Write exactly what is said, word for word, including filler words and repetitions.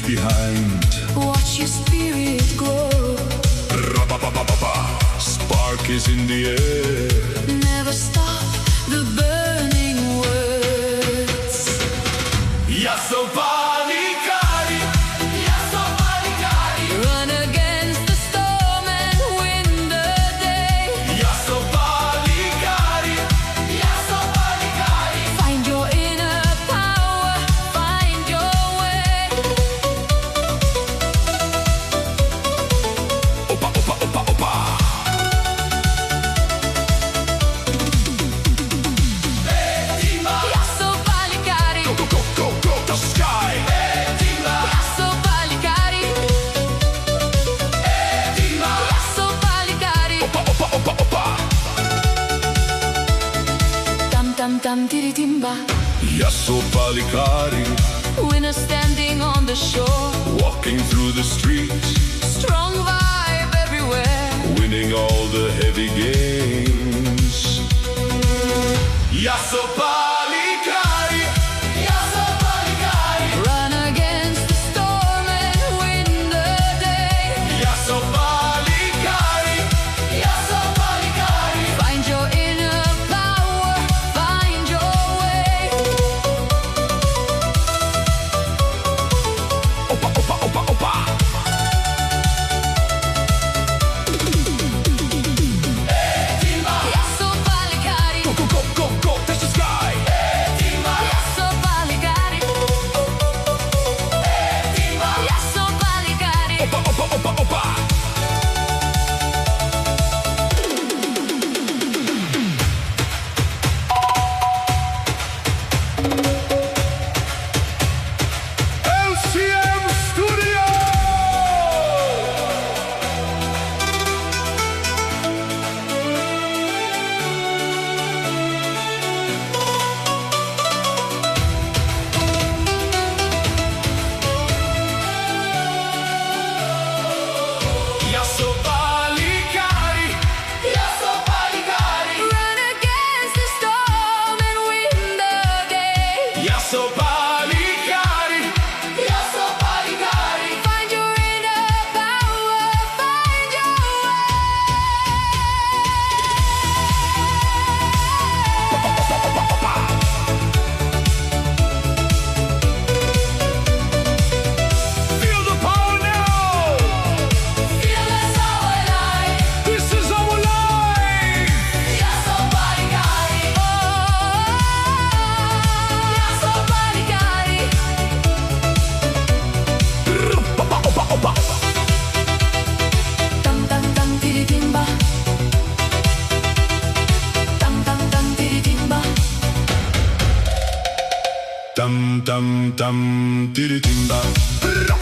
behind. Watch your spirit glow. Ra-ba-ba-ba-ba-ba. Spark is in the air. Never stop the burning words. Yasso Palicari, Yasso Palicari. Run against the storm and win the day. Yasso Palicari, Yasso Palicari. Find your inner power, find your way. Opa, opa, opa, opa. Yasso Palicari. Go, go, go, go, the sky. Yasso Palicari. Yasso Palicari. Opa, opa, opa, opa. Tam tam tam tiritimba. Yasso Palicari. Winner standing on the shore. Walking through the streets, Strong vibe everywhere. winning all the heavy games. Yasso Palicari, Yasso Palicari. Run against the storm and win the day. Yasso Palicari, Yasso Palicari. Find your inner power, find your way. Opa, opa, opa, opa. Yasso Palicari. Go, go, go, go, go, touch the sky. Yasso Palicari. Yasso Palicari. Opa, opa, opa, opa. L C M Studio. Yasso Palicari, Yasso Palicari. Run against the storm and win the day. Yasso Palicari, Yasso Palicari. Find your inner power, find your Feel the power now. Feel us all alive. This is our life. Yasso Palicari. Oh, Yasso Palicari. Opa, opa, opa. Tam tam tam tiritimba. Tam tam tam tiritimba. Dum dum dum, diddy ding dong.